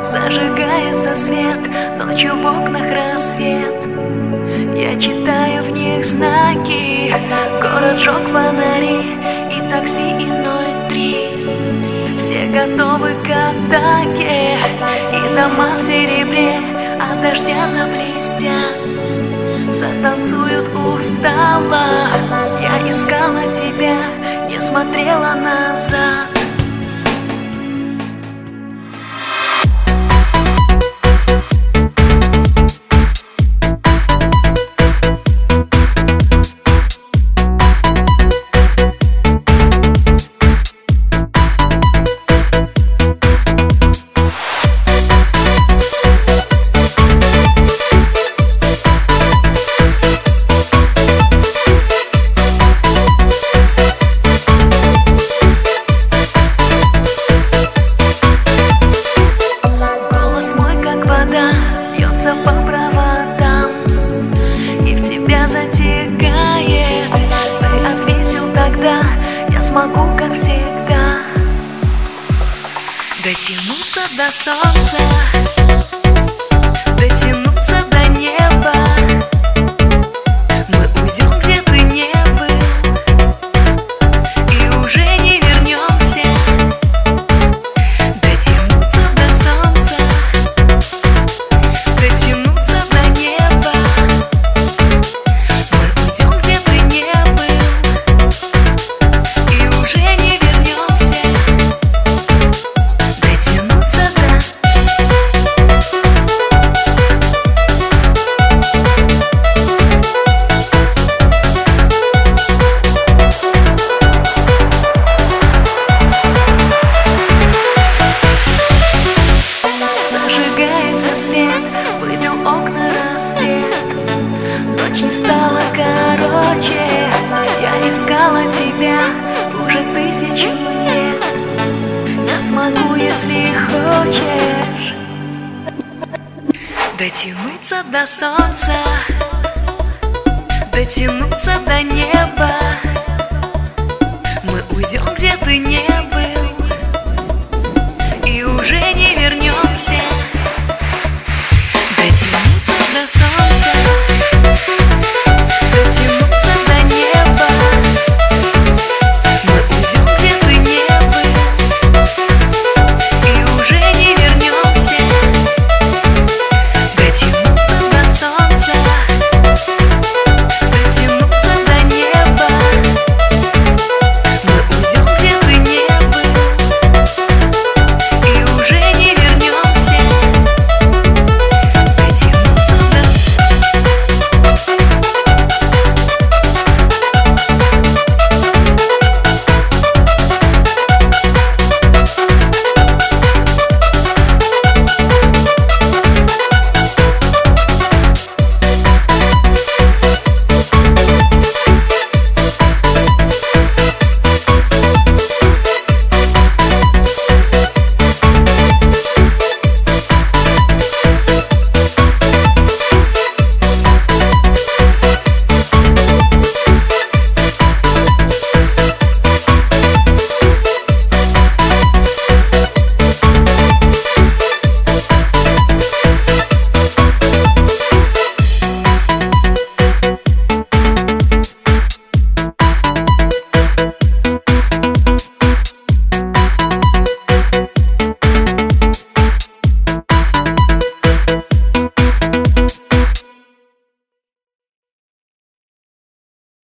Зажигается свет, ночью в окнах рассвет. Я читаю в них знаки, город жег фонари и такси, и 03. Все готовы к атаке, и дома в серебре от дождя заблестят. Затанцуют устало, я искала тебя, не смотрела назад. Льется по проводам и в тебя затекает. Ты ответил тогда: я смогу, как всегда, дотянуться до солнца, дотянуться до неба. Мы уйдем, где ты не был, и уже не вернемся. Дотянуться до солнца, дотянуться до неба. Мы уйдем, где ты не был, и уже не вернемся. Дотянуться до... Зажигается свет, выбил окна рассвет. Ночь не стала короче, я искала тебя уже 1000 лет. Я смогу, если хочешь, дотянуться до солнца, дотянуться до неба. Мы уйдем, где ты не был, и уже не вернемся.